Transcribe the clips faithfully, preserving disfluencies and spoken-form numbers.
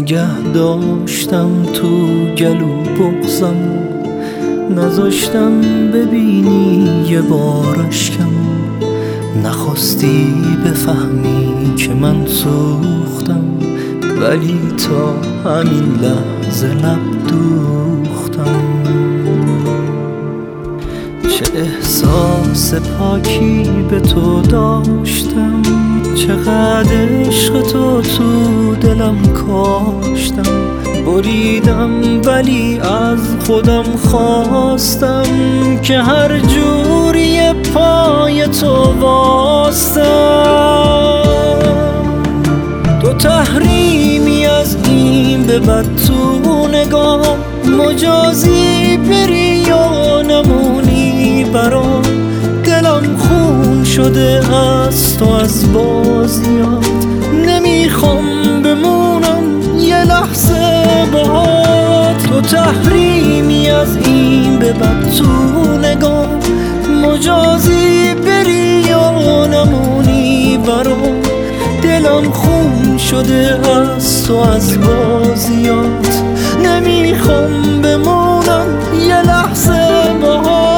نگه داشتم تو گلو بغزم، نذاشتم ببینی یه بار اشکم، نخواستی بفهمی که من سوختم، ولی تا همین لحظه لب دوختم. چه احساس پاکی به تو داشتم، چقدر عشق تو تو دلم کاشتم، بریدم ولی از خودم خواستم که هر جوری پای تو واستم. تو تحریمی از این به بعد تو نگاه، مجازی بری یا نمونی برام، دلم خون شده از تو از بازیات، نمیخوام بمونم یه لحظه باهات. تو تحریمی از این به بعد تو نگاه، مجازی بری یا نمونی برام، دلم خون شده از تو از بازیات، نمیخوام بمونم یه لحظه باهات.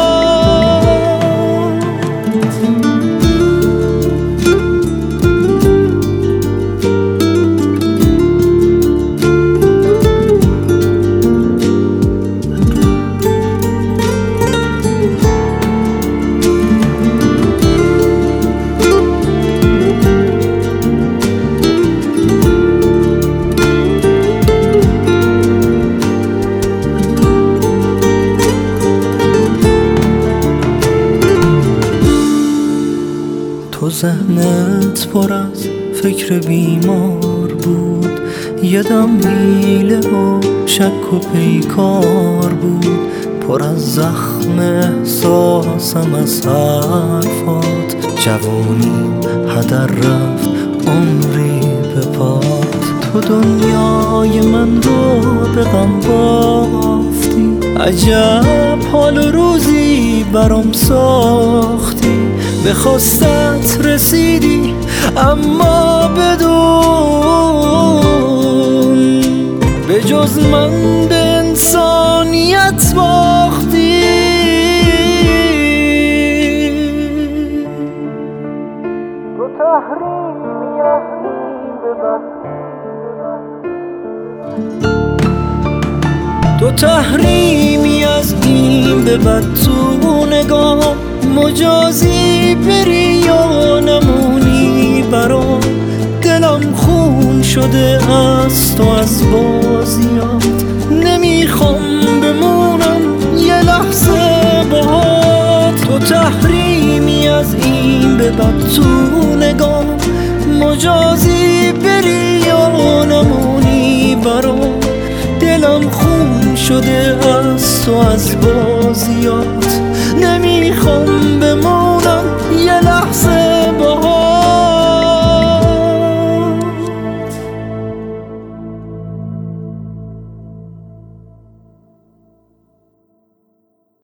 تو ذهنت پر از فکر بیمار بود، یه دم حیله و شک و پیکار بود، پر از زخم احساسم از حرفات، جوانی هدر رفت عمری به پات. تو دنیای من رو به غم بافتی، عجب حال و روزی برام ساختی، به خواستت رسیدی اما بدون، به جز من به انسانیت باختی. تو تحریمی از این به بعد، تو تحریمی از این به بعد تو نگاه، مجازی بری یا نمونی برام، دلم خون شده از تو از بازیات، نمیخوام بمونم یه لحظه باهات. تو تحریمی از این به بعد تو نگاه، مجازی بری یا نمونی برام، دلم خون شده از تو از بازیات، نمیخوام